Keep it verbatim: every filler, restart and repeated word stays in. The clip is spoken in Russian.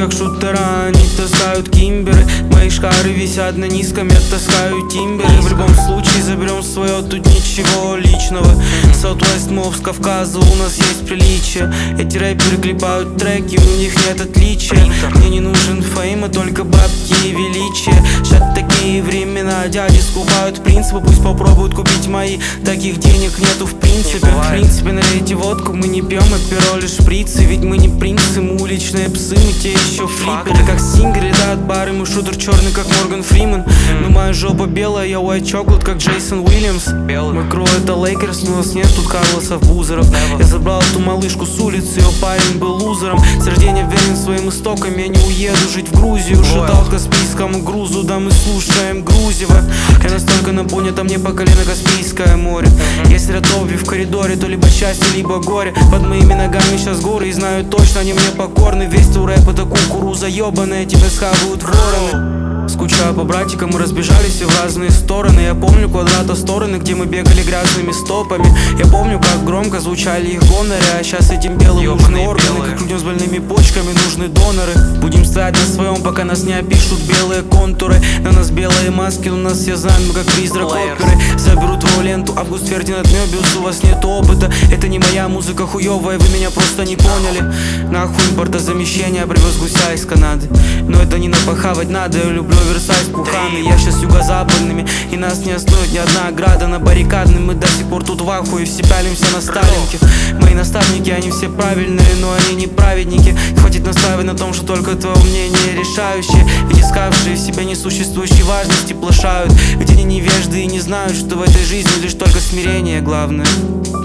как шутера, они таскают кимберы. Мои шкары висят на низком, я таскаю тимберы. В любом случае заберем свое, тут ничего личного. Southwest Mob с Кавказа, у нас есть приличие. Эти рэперы клепают треки, у них нет отличия. Мне не нужен фейм, а только бабки и величие. Сейчас такие времена, дяди скупают принципы. Пусть попробуют купить мои, таких денег нету в принципе. В принципе, налейте водку, мы не пьем, а перо лишь шприцы. Ведь мы не принцы, мы уличные псы, мы те еще флиперы. Как сингер, летают бары, мы шутер черный, как Морган Фриман. Но моя жопа белая, я white chocolate, как Джейсон Уильямс. Мой крой это Лейкерс, но у нас нет тут Карлосов, Бузеров. Я забрал эту малышку с улицы, ее парень был лузером. С рождения верен своим истокам, я не уеду жить в Грузию. Шатал к Каспийскому грузу, да мы слушаем Грузева. Я настолько напонят, а мне по колено Каспийское море. Если рядовье в коридоре, то либо счастье, либо горе. Под моими ногами сейчас горы, и знаю точно, они мне покорны. Весь твой рэп это кукуруза ебаная, тебя схавают вороны. Скучаю по братикам, мы разбежались все в разные стороны. Я помню квадрата стороны, где мы бегали грязными стопами. Я помню, как громко звучали их гоноры. А сейчас этим белым нужны органы, как людям с больными почками нужны доноры. Будем стоять на своем, пока нас не опишут белые контуры. На нас белые маски, у нас все знаем, мы как призрак оперы. Заберу твою ленту, Август Фердинанд Мёбиус, у вас нет опыта. Это не моя музыка хуёвая, вы меня просто не поняли. Нахуй импортозамещение, привез гуся из Канады. Но это не напахавать надо, я люблю Версаль с пухами. Я сейчас юго-западными, и нас не остановит ни одна ограда на баррикадной. Мы до сих пор тут в ахуе, все пялимся на Сталинке. Мои наставники, они все правильные, но они не праведники. Хватит настаивать на том, что только твое мнение решающее. Ведь искавшие в себе несуществующей важности плашают. Ведь они невежды и не знают, что в этой жизни лишь только смирение главное.